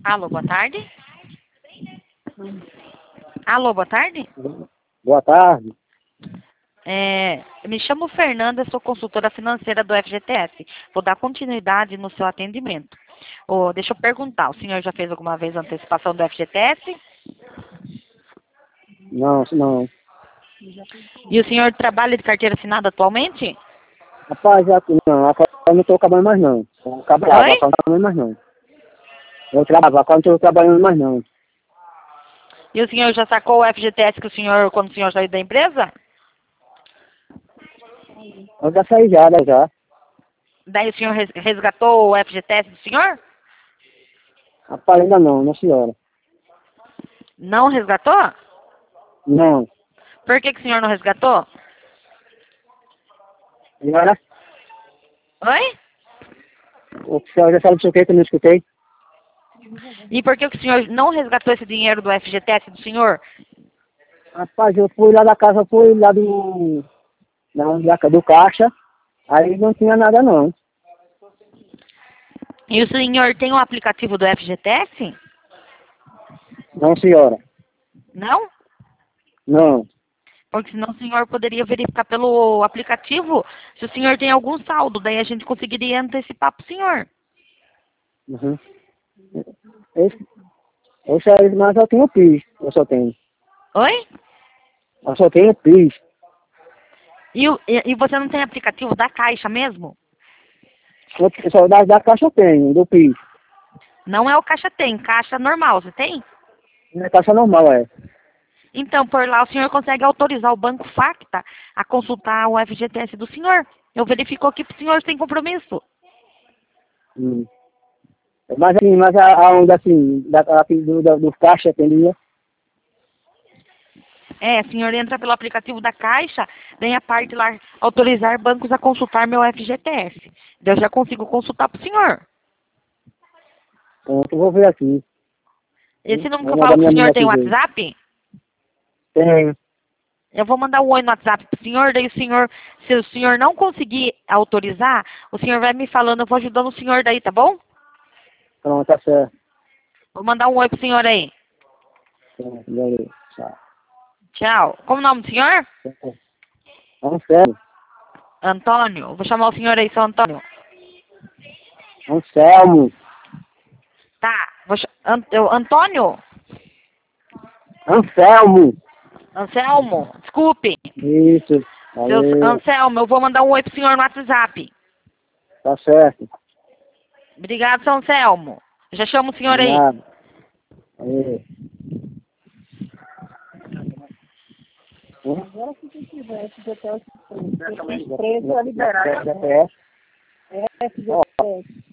Alô, boa tarde. Alô, boa tarde. Boa tarde. Me chamo Fernanda, sou consultora financeira do FGTS. Vou dar continuidade no seu atendimento. Deixa eu perguntar, o senhor já fez alguma vez a antecipação do FGTS? Não. E o senhor trabalha de carteira assinada atualmente? Rapaz, não, agora eu não estou trabalhando mais não. Eu trabalhava, Oi? agora não estou trabalhando mais não. Eu trabalhava, agora não estou trabalhando mais não. E o senhor já sacou o FGTS quando o senhor saiu da empresa? Eu já saí já. Daí o senhor resgatou o FGTS do senhor? Rapaz, ainda não senhora. Não resgatou? Não. Por que o senhor não resgatou? Agora, Oi? o senhor já sabe o que eu não escutei? E por que o senhor não resgatou esse dinheiro do FGTS do senhor? Rapaz, eu fui lá da casa, fui lá do caixa, aí não tinha nada não. E o senhor tem o aplicativo do FGTS? Não, senhora. Não? Não. Porque senão o senhor poderia verificar pelo aplicativo se o senhor tem algum saldo. Daí a gente conseguiria antecipar para o senhor. Uhum. Mas eu tenho PIS, eu só tenho. Oi? Eu só tenho PIS. E você não tem aplicativo da Caixa mesmo? Só da caixa eu tenho, do PIS. Não é o Caixa Tem, Caixa normal, você tem? É caixa normal, é. Então, por lá o senhor consegue autorizar o Banco Facta a consultar o FGTS do senhor. Eu verifico aqui para o senhor sem compromisso. Hum. Mas aonde assim, do caixa atendia? O senhor entra pelo aplicativo da Caixa, tem a parte lá, autorizar bancos a consultar meu FGTS. Daí eu já consigo consultar para o senhor. Pronto, eu vou ver aqui. Esse número que Vou eu mandar falo que o minha senhor mulher tem aqui ver. WhatsApp, Tenho. eu vou mandar um oi no WhatsApp pro senhor, daí o senhor, se o senhor não conseguir autorizar, o senhor vai me falando, eu vou ajudando o senhor daí, tá bom? Pronto, tá certo. Vou mandar um oi pro senhor aí. Pronto, beleza. Tchau. Tchau. Como é o nome do senhor? Anselmo. Antônio. Vou chamar o senhor aí, seu Antônio. Anselmo. Tá. Antônio? Anselmo. Anselmo? Desculpe. Isso. Valeu. Anselmo, eu vou mandar um oi pro senhor no WhatsApp. Tá certo. Obrigado, seu Anselmo. Já chamo o senhor aí. Obrigado. Valeu. Agora se você tiver FGTS, preço a liberar. FGTS.